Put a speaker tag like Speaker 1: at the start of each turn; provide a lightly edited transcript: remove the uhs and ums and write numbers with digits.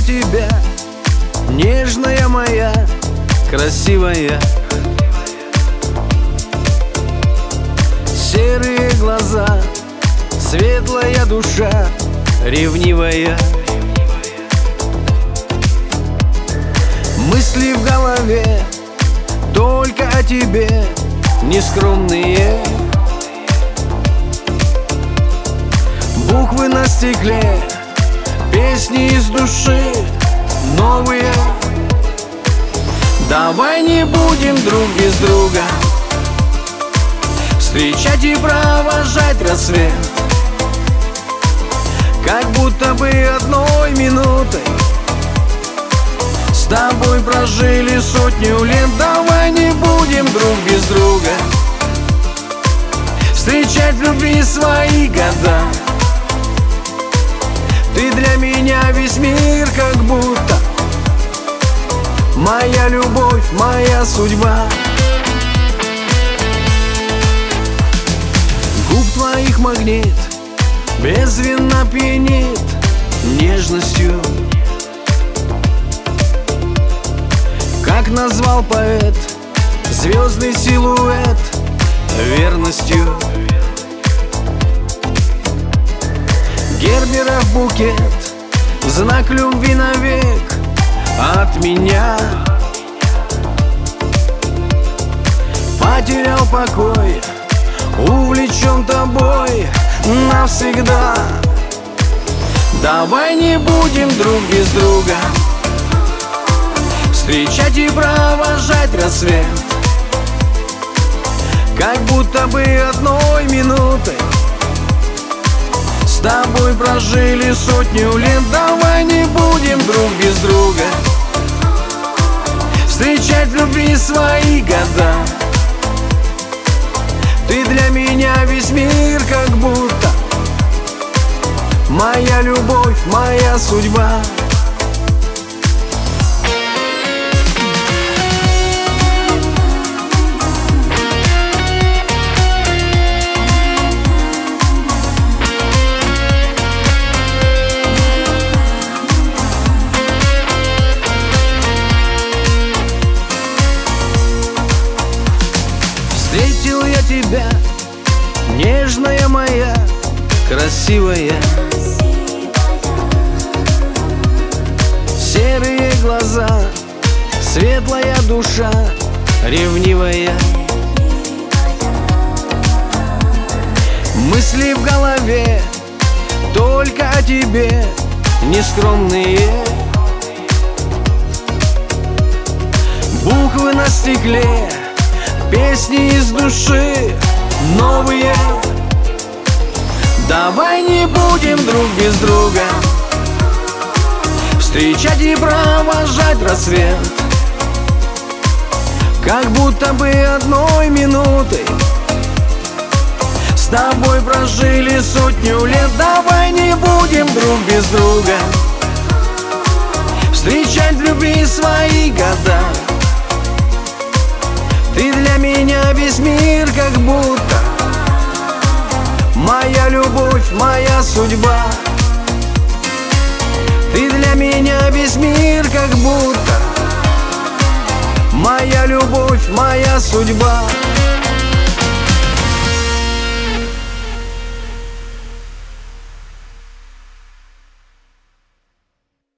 Speaker 1: тебя, нежная моя, красивая. Серые глаза, светлая душа, ревнивая. Мысли в голове только о тебе, нескромные. Буквы на стекле, песни из души новые. Давай не будем друг без друга встречать и провожать рассвет, как будто бы одной минутой с тобой прожили сотню лет. Давай не будем друг без друга встречать в любви свои года. Ты для меня весь мир, как будто моя любовь, моя судьба. Губ твоих магнит безвинно пьянит нежностью, как назвал поэт звездный силуэт верностью. Герберов букет, знак любви навек от меня. Потерял покой, увлечен тобой навсегда. Давай не будем друг без друга встречать и провожать рассвет, как будто бы одной минутой с тобой прожили сотню лет. Давай не будем друг без друга встречать в любви свои года. Ты для меня весь мир, как будто моя любовь, моя судьба. Встретил я тебя, нежная моя, красивая. Серые глаза, светлая душа, ревнивая. Мысли в голове только о тебе, нескромные. Буквы на стекле, песни из души новые. Давай не будем друг без друга встречать и провожать рассвет, как будто бы одной минутой с тобой прожили сотню лет. Давай не будем друг без друга встречать в любви свои года. Ты для меня весь мир, как будто моя любовь, моя судьба. Ты для меня весь мир, как будто моя любовь, моя судьба.